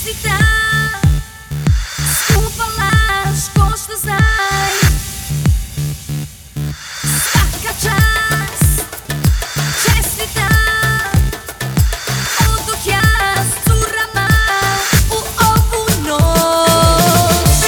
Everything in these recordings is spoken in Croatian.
čestita, skupa laž košta znaj. Svaka čast, čestita, odoh ja s curama u ovu noć.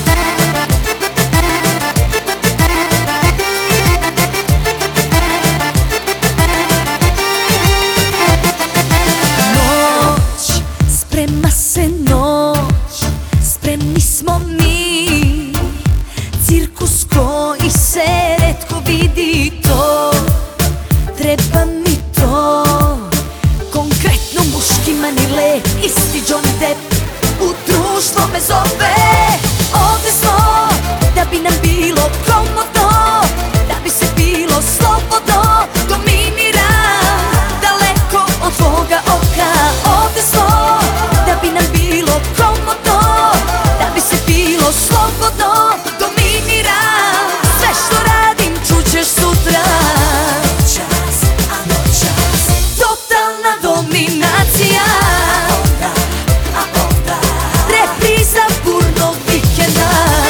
Noć, sprema se noć, spremni smo mi, cirkus koji se retko vidi, to treba mi to. Konkretno muški Manile, isti Johnny Depp, u društvo me zove. Ovdje smo da bi nam bilo komodno, da bi se bilo slobodno. Dominira daleko od tvoga oka. Ovdje smo da bi nam bilo komodno, da bi se bilo slobodno. Dominira sve što radim, čućeš sutra. Čas, a noćas, totalna dominacija. A onda repriza burnog vikenda.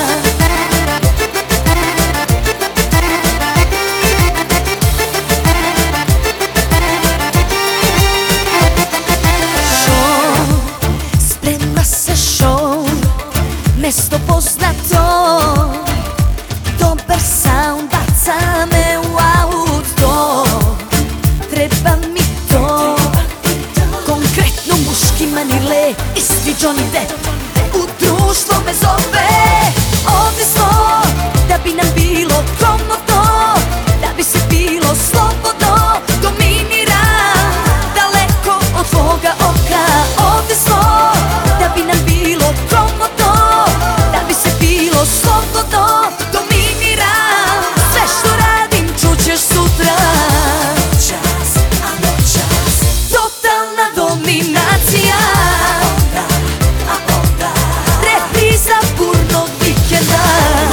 Show, sprema se show, mesto poznato, dobar sound baca me u auto. Treba mi to, konkretno muški Manile, isti Johnny Depp, u društvo me zove. Ovdje smo da bi nam bilo komodno, da bi se bilo slobodno. Dominira daleko od tvoga oka. Ovdje smo da bi nam bilo komodno, da bi se bilo slobodno. Dominira sve što radim, čućeš sutra. Čas, a noćas, totalna dominacija. A onda repriza burnog vikenda.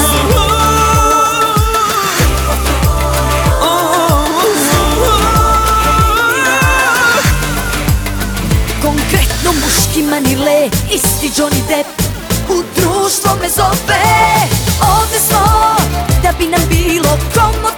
Konkretno muški Manile, isti Johnny Depp, u društvo me zove. Ovdje smo da bi nam bilo komodno,